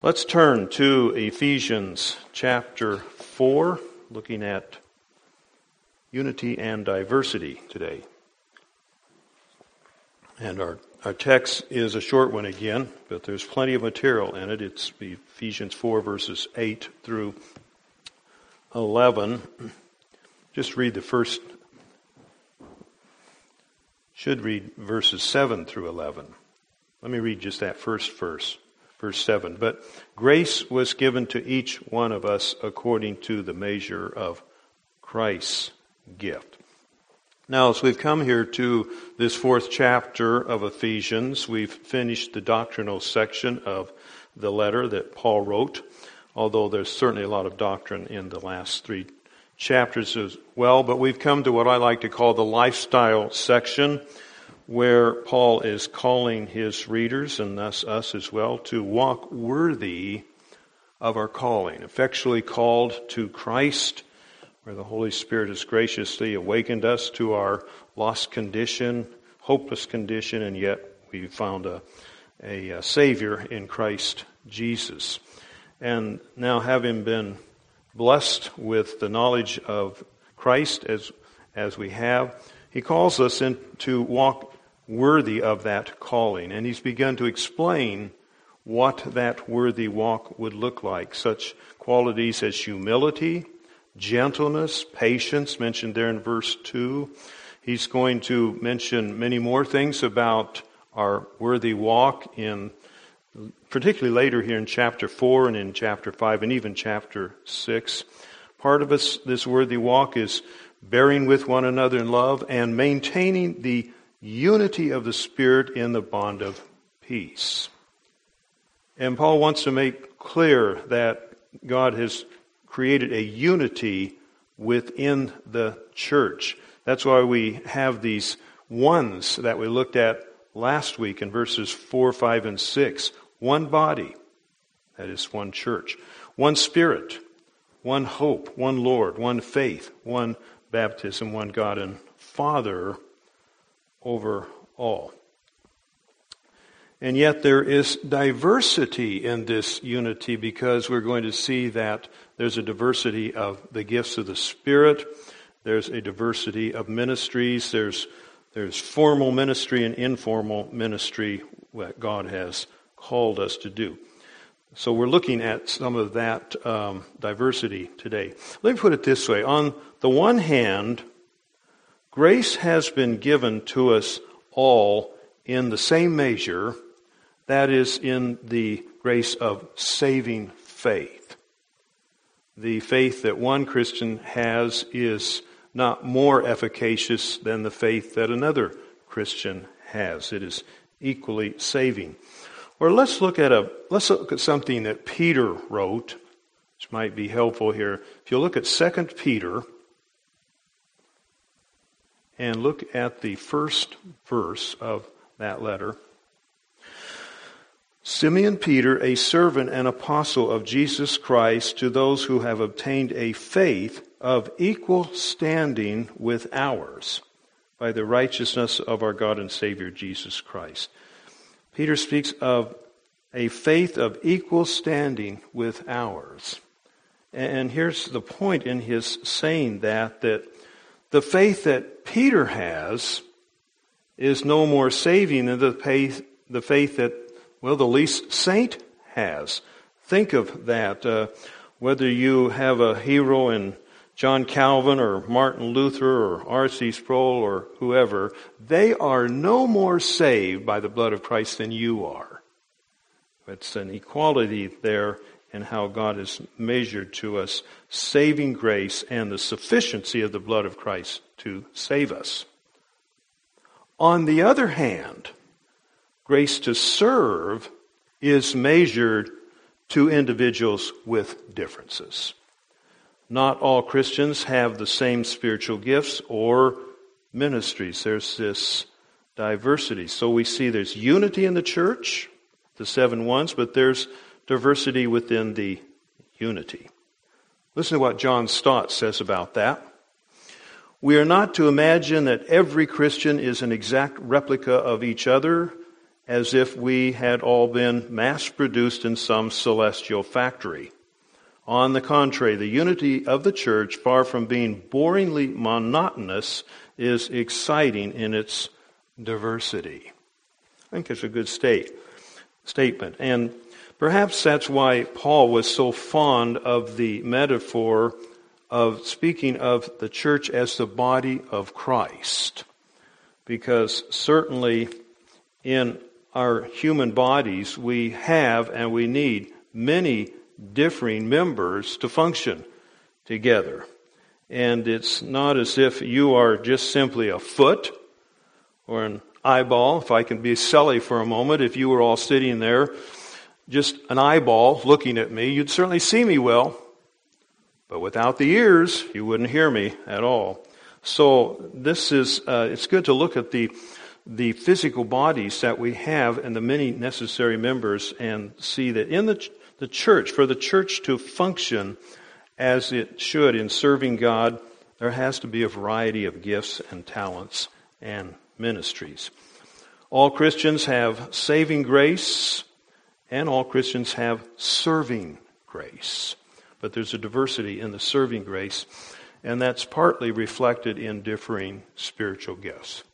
Let's turn to Ephesians chapter 4, looking at unity and diversity today. And our text is a short one again, but there's plenty of material in it. It's Ephesians 4, verses 8 through 11. Just read should read verses 7 through 11. Let me read just that first verse. Verse 7, but grace was given to each one of us according to the measure of Christ's gift. Now, as we've come here to this fourth chapter of Ephesians, we've finished the doctrinal section of the letter that Paul wrote, although there's certainly a lot of doctrine in the last three chapters as well. But we've come to what I like to call the lifestyle section, where Paul is calling his readers, and thus us as well, to walk worthy of our calling, effectually called to Christ, where the Holy Spirit has graciously awakened us to our lost condition, hopeless condition, and yet we found a Savior in Christ Jesus. And now, having been blessed with the knowledge of Christ as we have, he calls us to walk worthy of that calling. And he's begun to explain what that worthy walk would look like. Such qualities as humility, gentleness, patience, mentioned there in verse 2. He's going to mention many more things about our worthy walk, particularly later here in chapter 4 and in chapter 5 and even chapter 6. Part of this worthy walk is bearing with one another in love and maintaining the unity of the Spirit in the bond of peace. And Paul wants to make clear that God has created a unity within the church. That's why we have these ones that we looked at last week in verses 4, 5, and 6. One body, that is one church. One Spirit, one hope, one Lord, one faith, one baptism, one God and Father over all. And yet there is diversity in this unity, because we're going to see that there's a diversity of the gifts of the Spirit. There's a diversity of ministries. There's formal ministry and informal ministry that God has called us to do. So we're looking at some of that diversity today. Let me put it this way. On the one hand, grace has been given to us all in the same measure, that is, in the grace of saving faith. The faith that one Christian has is not more efficacious than the faith that another Christian has. It is equally saving. Or let's look at something that Peter wrote, which might be helpful here. If you look at 2 Peter, and look at the first verse of that letter. Simeon Peter, a servant and apostle of Jesus Christ, to those who have obtained a faith of equal standing with ours, by the righteousness of our God and Savior Jesus Christ. Peter speaks of a faith of equal standing with ours. And here's the point in his saying that the faith that Peter has is no more saving than the faith that, the least saint has. Think of that. Whether you have a hero in John Calvin or Martin Luther or R.C. Sproul or whoever, they are no more saved by the blood of Christ than you are. It's an equality there in how God has measured to us saving grace and the sufficiency of the blood of Christ to save us. On the other hand, grace to serve is measured to individuals with differences. Not all Christians have the same spiritual gifts or ministries. There's this diversity. So we see there's unity in the church, the 7 ones, but there's diversity within the unity. Listen to what John Stott says about that. We are not to imagine that every Christian is an exact replica of each other as if we had all been mass-produced in some celestial factory. On the contrary, the unity of the church, far from being boringly monotonous, is exciting in its diversity. I think it's a good statement. And perhaps that's why Paul was so fond of the metaphor of speaking of the church as the body of Christ. Because certainly in our human bodies, we have and we need many differing members to function together. And it's not as if you are just simply a foot or an eyeball. If I can be silly for a moment, if you were all sitting there, just an eyeball looking at me, you'd certainly see me well. But without the ears, you wouldn't hear me at all. So this is, it's good to look at the physical bodies that we have and the many necessary members and see that in the church, for the church to function as it should in serving God, there has to be a variety of gifts and talents and ministries. All Christians have saving grace and all Christians have serving grace. But there's a diversity in the serving grace, and that's partly reflected in differing spiritual gifts.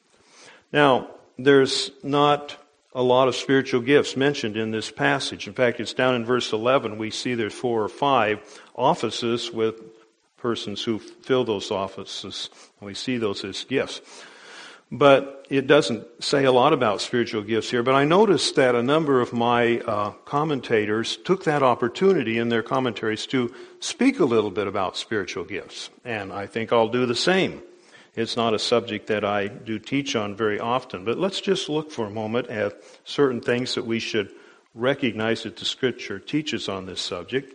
Now, there's not a lot of spiritual gifts mentioned in this passage. In fact, it's down in verse 11. We see there's 4 or 5 offices with persons who fill those offices. We see those as gifts. But it doesn't say a lot about spiritual gifts here. But I noticed that a number of my commentators took that opportunity in their commentaries to speak a little bit about spiritual gifts. And I think I'll do the same. It's not a subject that I do teach on very often. But let's just look for a moment at certain things that we should recognize that the Scripture teaches on this subject.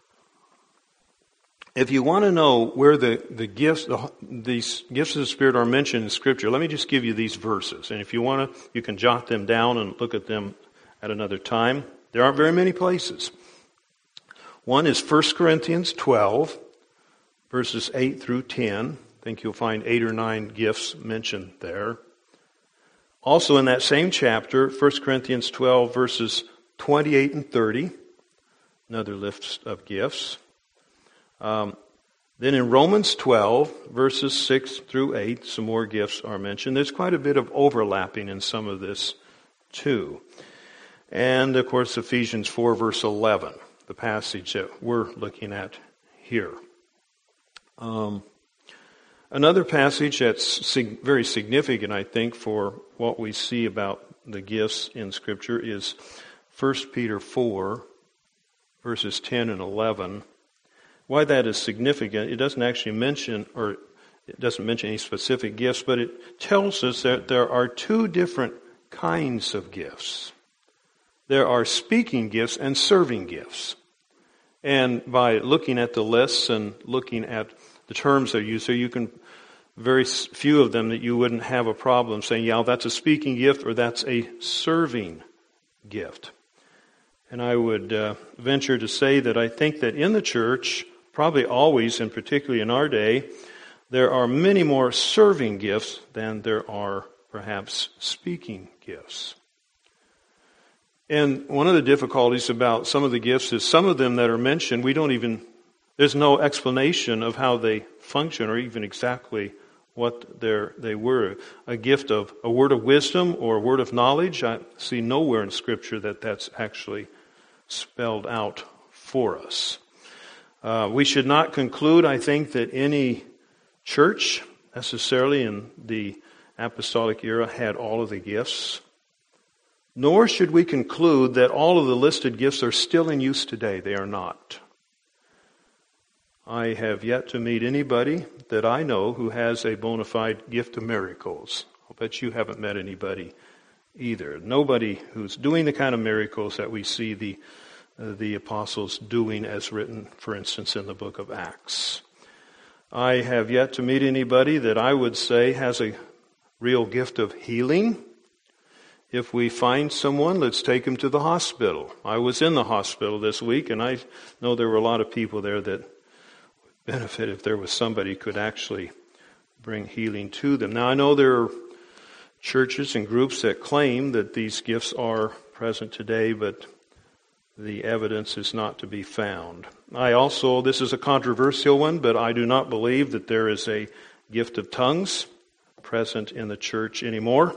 If you want to know where these gifts of the Spirit are mentioned in Scripture, let me just give you these verses. And if you want to, you can jot them down and look at them at another time. There aren't very many places. One is 1 Corinthians 12, verses 8 through 10. I think you'll find 8 or 9 gifts mentioned there. Also in that same chapter, 1 Corinthians 12, verses 28 and 30, another list of gifts. Then in Romans 12, verses 6 through 8, some more gifts are mentioned. There's quite a bit of overlapping in some of this too. And of course Ephesians 4, verse 11, the passage that we're looking at here. Another passage that's very significant, I think, for what we see about the gifts in Scripture is 1 Peter 4, verses 10 and 11. Why that is significant, it doesn't actually mention, or it doesn't mention any specific gifts, but it tells us that there are 2 different kinds of gifts. There are speaking gifts and serving gifts. And by looking at the lists and looking at the terms that are used, so you can, very few of them that you wouldn't have a problem saying, yeah, that's a speaking gift or that's a serving gift. And I would venture to say that I think that in the church, probably always, and particularly in our day, there are many more serving gifts than there are perhaps speaking gifts. And one of the difficulties about some of the gifts is some of them that are mentioned, there's no explanation of how they function or even exactly what they were. A gift of a word of wisdom or a word of knowledge, I see nowhere in Scripture that that's actually spelled out for us. We should not conclude, I think, that any church necessarily in the apostolic era had all of the gifts. Nor should we conclude that all of the listed gifts are still in use today. They are not. I have yet to meet anybody that I know who has a bona fide gift of miracles. I'll bet you haven't met anybody either. Nobody who's doing the kind of miracles that we see the apostles doing as written, for instance, in the book of Acts. I have yet to meet anybody that I would say has a real gift of healing. If we find someone, let's take them to the hospital. I was in the hospital this week, and I know there were a lot of people there that would benefit if there was somebody who could actually bring healing to them. Now, I know there are churches and groups that claim that these gifts are present today, but the evidence is not to be found. This is a controversial one, but I do not believe that there is a gift of tongues present in the church anymore.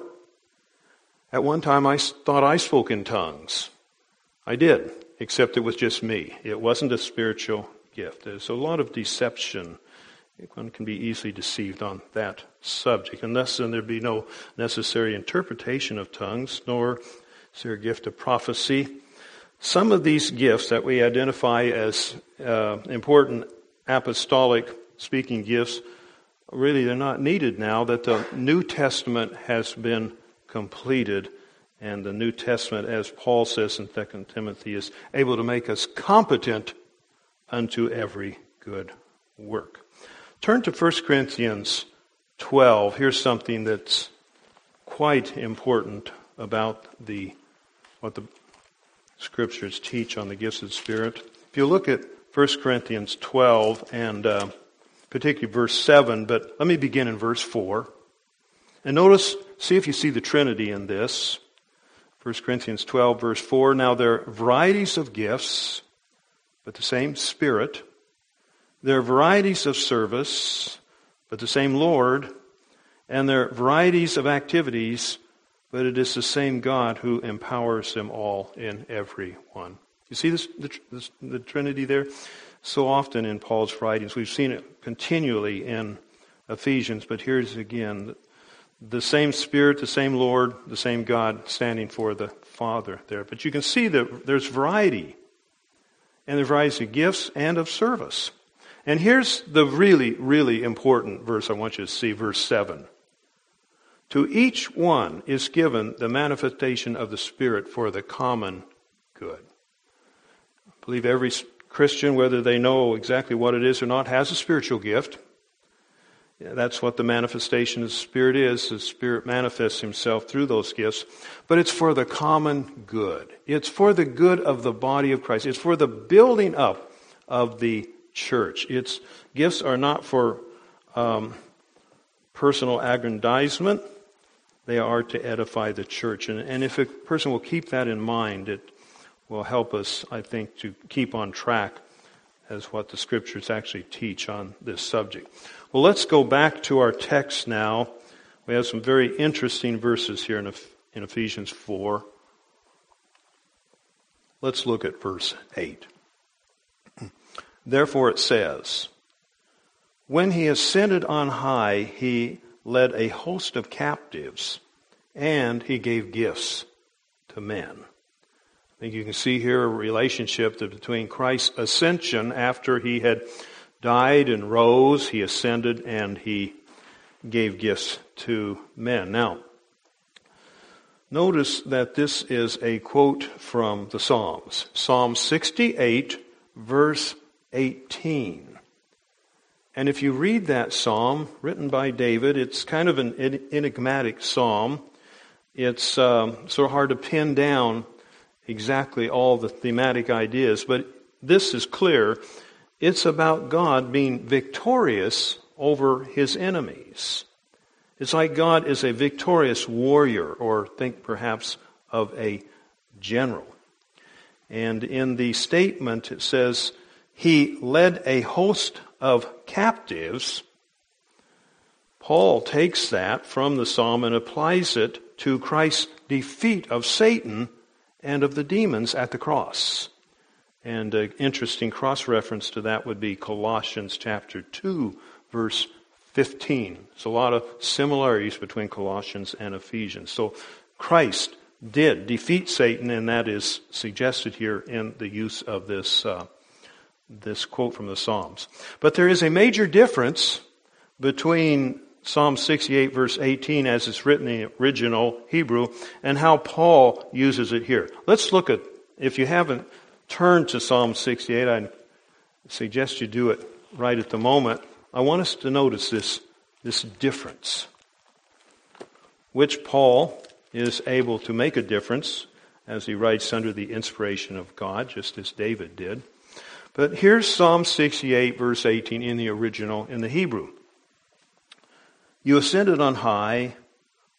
At one time I thought I spoke in tongues. I did, except it was just me. It wasn't a spiritual gift. There's a lot of deception. One can be easily deceived on that subject. And thus, then there'd be no necessary interpretation of tongues, nor is there a gift of prophecy. Some of these gifts that we identify as important apostolic speaking gifts, really they're not needed now that the New Testament has been completed. And the New Testament, as Paul says in 2 Timothy, is able to make us competent unto every good work. Turn to 1 Corinthians 12. Here's something that's quite important about what the Scriptures teach on the gifts of the Spirit. If you look at 1 Corinthians 12 and particularly verse 7, but let me begin in verse 4. And see if you see the Trinity in this. 1 Corinthians 12, verse 4, now there are varieties of gifts, but the same Spirit. There are varieties of service, but the same Lord. And there are varieties of activities, but it is the same God who empowers them all in every one. You see the Trinity there? So often in Paul's writings, we've seen it continually in Ephesians, but here's again, the same Spirit, the same Lord, the same God standing for the Father there. But you can see that there's variety. And there's variety of gifts and of service. And here's the really, really important verse I want you to see, verse 7. To each one is given the manifestation of the Spirit for the common good. I believe every Christian, whether they know exactly what it is or not, has a spiritual gift. That's what the manifestation of the Spirit is. The Spirit manifests Himself through those gifts. But it's for the common good. It's for the good of the body of Christ. It's for the building up of the church. Its gifts are not for personal aggrandizement. They are to edify the church. And if a person will keep that in mind, it will help us, I think, to keep on track as what the Scriptures actually teach on this subject. Well, let's go back to our text now. We have some very interesting verses here in Ephesians 4. Let's look at verse 8. Therefore it says, when He ascended on high, He led a host of captives, and He gave gifts to men. I think you can see here a relationship between Christ's ascension after He had died and rose, He ascended, and He gave gifts to men. Now, notice that this is a quote from the Psalms. Psalm 68, verse 18. And if you read that psalm, written by David, it's kind of an enigmatic psalm. It's sort of hard to pin down exactly all the thematic ideas, but this is clear. It's about God being victorious over His enemies. It's like God is a victorious warrior, or think perhaps of a general. And in the statement it says, He led a host of captives. Paul takes that from the psalm and applies it to Christ's defeat of Satan and of the demons at the cross. And an interesting cross-reference to that would be Colossians chapter 2, verse 15. There's a lot of similarities between Colossians and Ephesians. So Christ did defeat Satan, and that is suggested here in the use of this quote from the Psalms. But there is a major difference between Psalm 68, verse 18, as it's written in the original Hebrew, and how Paul uses it here. Let's look at, if you haven't turned to Psalm 68, I suggest you do it right at the moment. I want us to notice this difference, which Paul is able to make a difference as he writes under the inspiration of God, just as David did. But here's Psalm 68, verse 18 in the original, in the Hebrew. You ascended on high,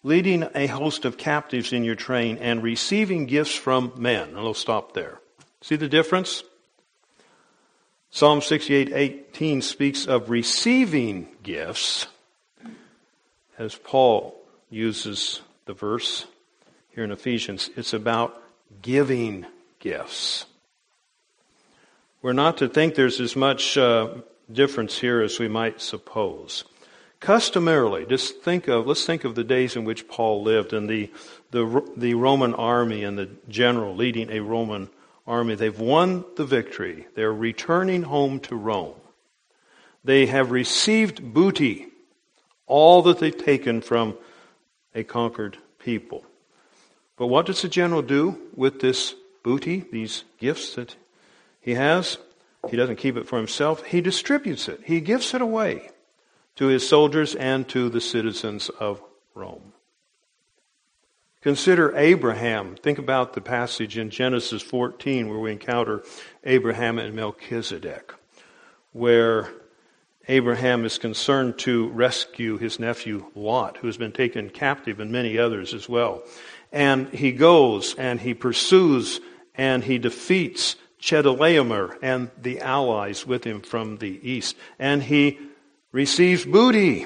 leading a host of captives in your train, and receiving gifts from men. And we'll stop there. See the difference? Psalm 68:18 speaks of receiving gifts, as Paul uses the verse here in Ephesians. It's about giving gifts. We're not to think there's as much difference here as we might suppose. Customarily, let's think of the days in which Paul lived, and the Roman army and the general leading a Roman army. They've won the victory. They're returning home to Rome. They have received booty, all that they've taken from a conquered people. But what does the general do with this booty, these gifts that he has? He doesn't keep it for himself. He distributes it. He gives it away to his soldiers and to the citizens of Rome. Consider Abraham. Think about the passage in Genesis 14 where we encounter Abraham and Melchizedek, where Abraham is concerned to rescue his nephew Lot, who has been taken captive, and many others as well. And he goes and he pursues and he defeats Chedorlaomer and the allies with him from the east. And he receives booty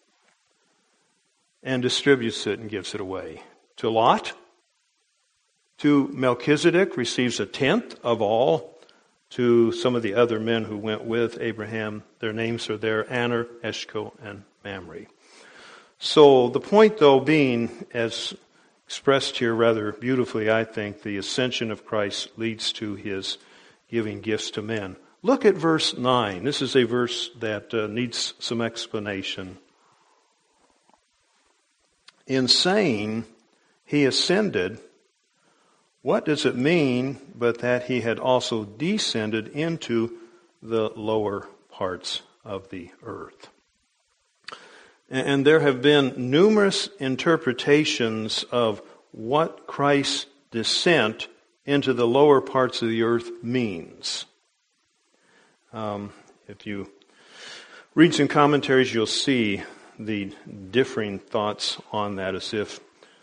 and distributes it and gives it away. To Lot, to Melchizedek, receives a tenth of all. To some of the other men who went with Abraham, their names are there: Aner, Eshcol, and Mamre. So the point, though, being, as expressed here rather beautifully, I think, the ascension of Christ leads to his giving gifts to men. Look at verse 9. This is a verse that needs some explanation. In saying he ascended, what does it mean but that he had also descended into the lower parts of the earth? And there have been numerous interpretations of what Christ's descent into the lower parts of the earth means. If you read some commentaries, you'll see the differing thoughts on that, as if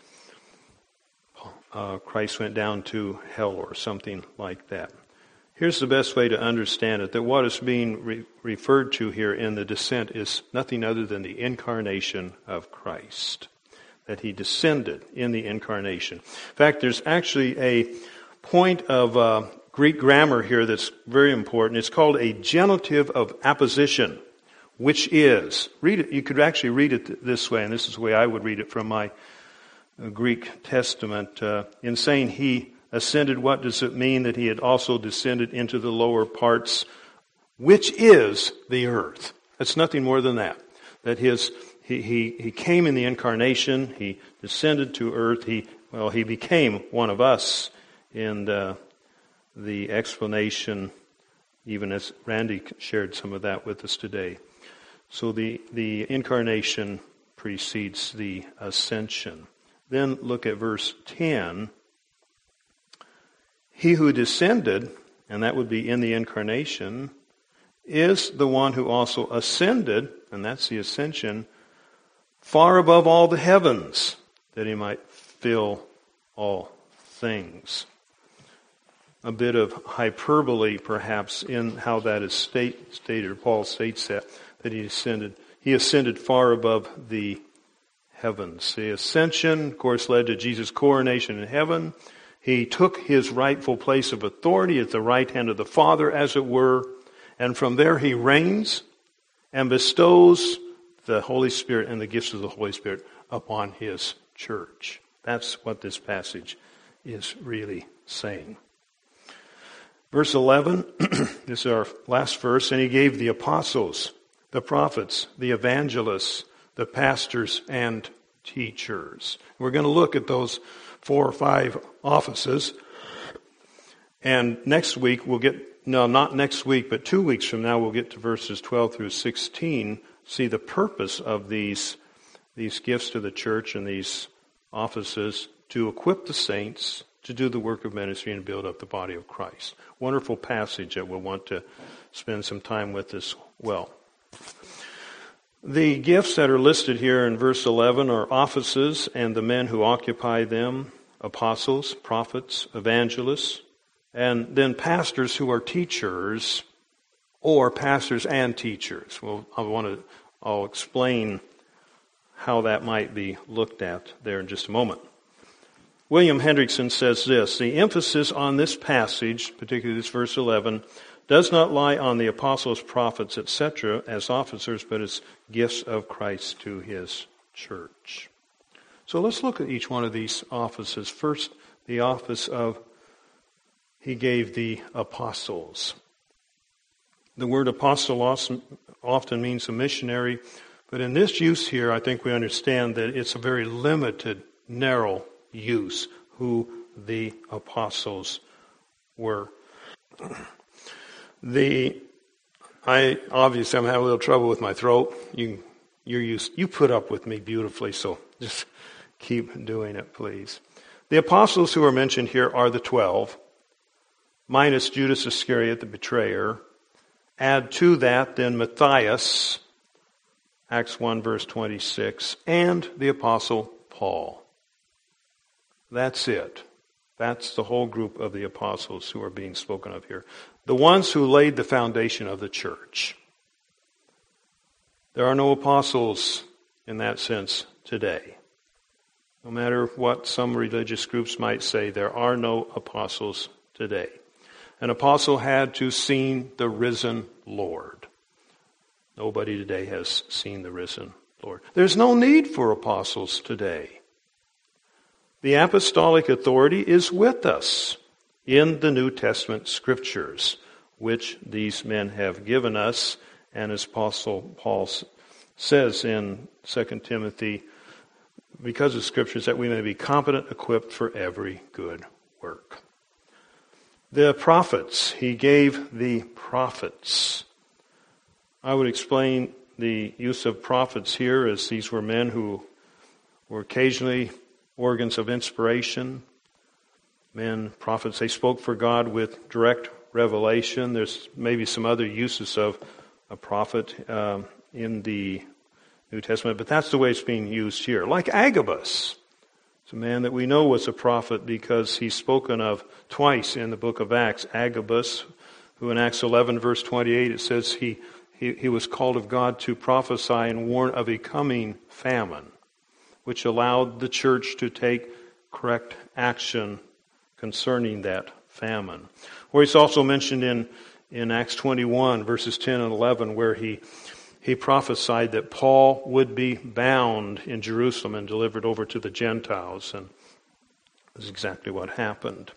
Christ went down to hell or something like that. Here's the best way to understand it, that what is being referred to here in the descent is nothing other than the incarnation of Christ, that he descended in the incarnation. In fact, there's actually a point of Greek grammar here that's very important. It's called a genitive of apposition, which is, read it. You could actually read it this way, and this is the way I would read it from my Greek Testament. In saying he ascended, what does it mean that he had also descended into the lower parts, which is the earth? That's nothing more than that. That he came in the incarnation, he descended to earth, he became one of us in the explanation, even as Randy shared some of that with us today. So the incarnation precedes the ascension. Then look at verse 10. He who descended, and that would be in the incarnation, is the one who also ascended, and that's the ascension, far above all the heavens, that he might fill all things. A bit of hyperbole, perhaps, in how that is stated, or Paul states that he ascended far above the heavens. The ascension, of course, led to Jesus' coronation in heaven. He took his rightful place of authority at the right hand of the Father, as it were, and from there he reigns and bestows the Holy Spirit and the gifts of the Holy Spirit upon his church. That's what this passage is really saying. Verse 11, this is our last verse, and he gave the apostles, the prophets, the evangelists, the pastors, and teachers. We're going to look at those 4 or 5 offices. And next week not next week, but 2 weeks from now, we'll get to verses 12 through 16, see the purpose of these gifts to the church and these offices to equip the saints to do the work of ministry and build up the body of Christ. Wonderful passage that we'll want to spend some time with as well. The gifts that are listed here in verse 11 are offices and the men who occupy them, apostles, prophets, evangelists, and then pastors who are teachers, or pastors and teachers. Well, I'll explain how that might be looked at there in just a moment. William Hendrickson says this: the emphasis on this passage, particularly this verse 11, does not lie on the apostles, prophets, etc. as officers, but as gifts of Christ to his church. So let's look at each one of these offices. First, the office of he gave the apostles. The word apostle often means a missionary, but in this use here, I think we understand that it's a very limited, narrow use, who the apostles were. I'm having a little trouble with my throat. You put up with me beautifully, so just keep doing it, please. The apostles who are mentioned here are the 12, minus Judas Iscariot, the betrayer. Add to that then Matthias, Acts 1 verse 26, and the apostle Paul. That's it. That's the whole group of the apostles who are being spoken of here. The ones who laid the foundation of the church. There are no apostles in that sense today. No matter what some religious groups might say, there are no apostles today. An apostle had to see the risen Lord. Nobody today has seen the risen Lord. There's no need for apostles today. The apostolic authority is with us in the New Testament scriptures, which these men have given us. And as Apostle Paul says in 2 Timothy, because of scriptures, that we may be competent, equipped for every good work. The prophets, he gave the prophets. I would explain the use of prophets here as these were men who were occasionally organs of inspiration. Men, prophets, they spoke for God with direct revelation. There's maybe some other uses of a prophet in the New Testament, but that's the way it's being used here. Like Agabus. It's a man that we know was a prophet because he's spoken of twice in the book of Acts. Agabus, who in Acts 11 verse 28 it says he was called of God to prophesy and warn of a coming famine, which allowed the church to take correct action concerning that famine. Or he's also mentioned in Acts 21 verses 10 and 11 where he prophesied that Paul would be bound in Jerusalem and delivered over to the Gentiles, and that's exactly what happened.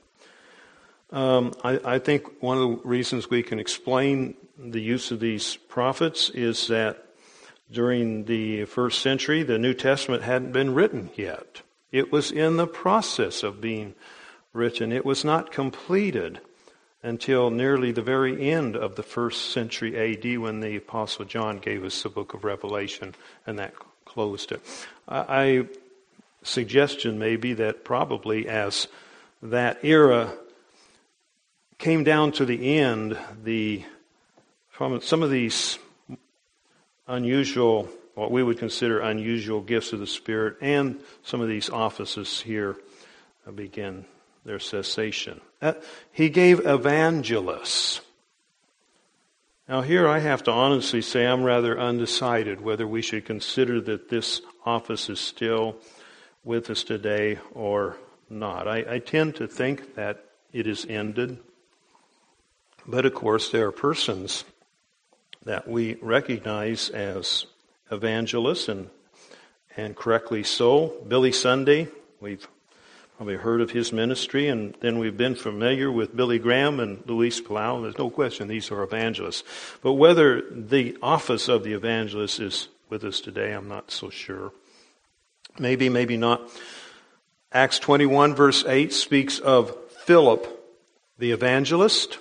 I think one of the reasons we can explain the use of these prophets is that during the first century, the New Testament hadn't been written yet. It was in the process of being written. It was not completed until nearly the very end of the first century A.D. when the Apostle John gave us the book of Revelation, and that closed it. Suggestion may be that probably as that era came down to the end, from some of these unusual, what we would consider unusual gifts of the Spirit, and some of these offices here began their cessation. He gave evangelists. Now here I have to honestly say I'm rather undecided whether we should consider that this office is still with us today or not. I tend to think that it is ended. But of course there are persons that we recognize as evangelists, and correctly so. Billy Sunday, we've probably heard of his ministry, and then we've been familiar with Billy Graham and Luis Palau. There's no question these are evangelists. But whether the office of the evangelist is with us today, I'm not so sure. Maybe, maybe not. Acts 21 verse 8 speaks of Philip the evangelist.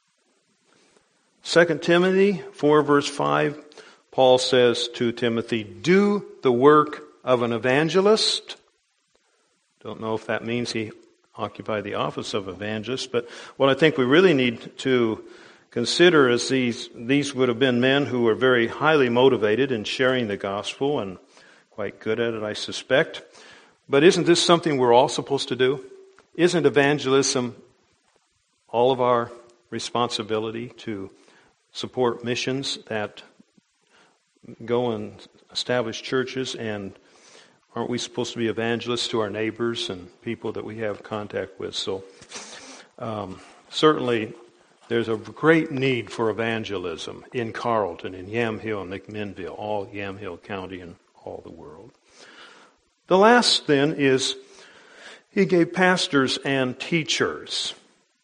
2 Timothy 4 verse 5, Paul says to Timothy, do the work of an evangelist. Don't know if that means he occupied the office of evangelist, but what I think we really need to consider as these would have been men who were very highly motivated in sharing the gospel and quite good at it, I suspect. But isn't this something we're all supposed to do? Isn't evangelism all of our responsibility to support missions that go and establish churches? And aren't we supposed to be evangelists to our neighbors and people that we have contact with? So certainly there's a great need for evangelism in Carlton, in Yamhill, and McMinnville, all Yamhill County and all the world. The last then is he gave pastors and teachers.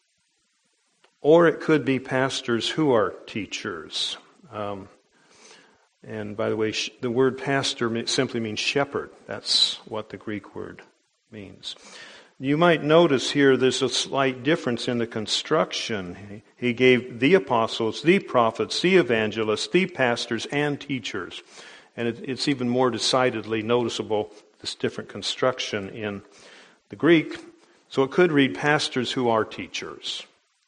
Or it could be pastors who are teachers. And by the way, the word pastor simply means shepherd. That's what the Greek word means. You might notice here there's a slight difference in the construction. He gave the apostles, the prophets, the evangelists, the pastors, and teachers. And it's even more decidedly noticeable, this different construction in the Greek. So it could read pastors who are teachers.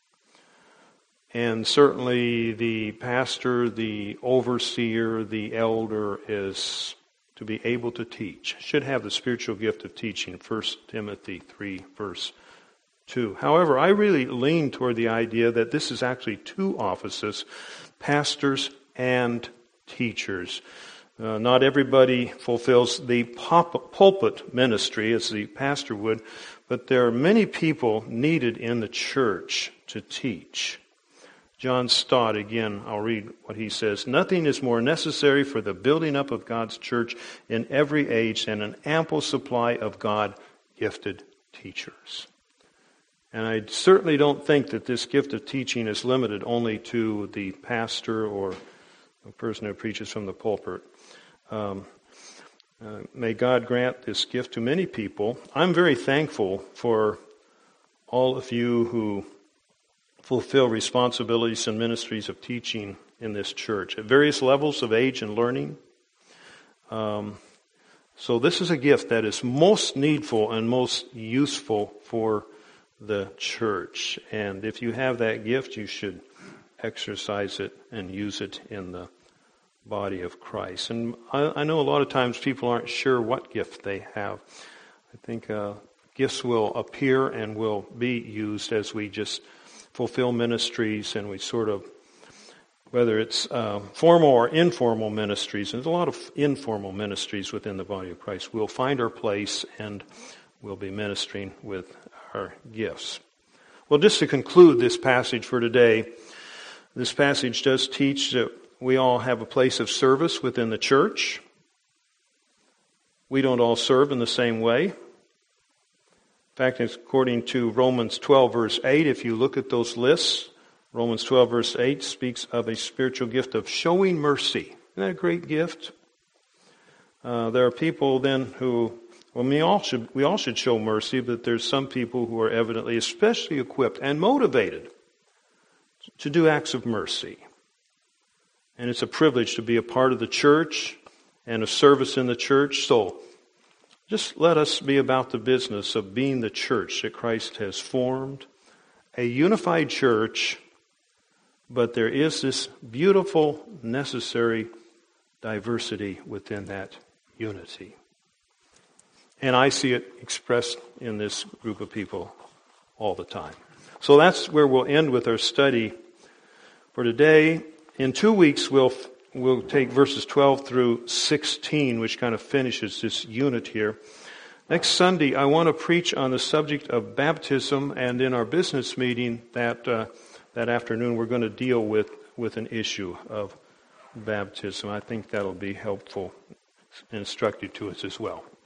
And certainly the pastor, the overseer, the elder is to be able to teach, should have the spiritual gift of teaching, 1 Timothy 3, verse 2. However, I really lean toward the idea that this is actually two offices, pastors and teachers. Not everybody fulfills the pulpit ministry as the pastor would, but there are many people needed in the church to teach. John Stott, again, I'll read what he says. Nothing is more necessary for the building up of God's church in every age than an ample supply of God-gifted teachers. And I certainly don't think that this gift of teaching is limited only to the pastor or the person who preaches from the pulpit. May God grant this gift to many people. I'm very thankful for all of you who fulfill responsibilities and ministries of teaching in this church at various levels of age and learning. So this is a gift that is most needful and most useful for the church. And if you have that gift, you should exercise it and use it in the body of Christ. And I know a lot of times people aren't sure what gift they have. I think gifts will appear and will be used as we just fulfill ministries, and we sort of, whether it's formal or informal ministries, and there's a lot of informal ministries within the body of Christ, we'll find our place and we'll be ministering with our gifts. Well, just to conclude this passage for today, this passage does teach that we all have a place of service within the church. We don't all serve in the same way. In fact, according to Romans 12, verse 8, if you look at those lists, Romans 12, verse 8 speaks of a spiritual gift of showing mercy. Isn't that a great gift? There are people then who, well, we all should show mercy, but there's some people who are evidently especially equipped and motivated to do acts of mercy. And it's a privilege to be a part of the church and a service in the church. So just let us be about the business of being the church that Christ has formed, a unified church, but there is this beautiful, necessary diversity within that unity. And I see it expressed in this group of people all the time. So that's where we'll end with our study for today. In 2 weeks, we'll take verses 12 through 16, which kind of finishes this unit here. Next Sunday, I want to preach on the subject of baptism, and in our business meeting that afternoon, we're going to deal with an issue of baptism. I think that'll be helpful and instructive to us as well.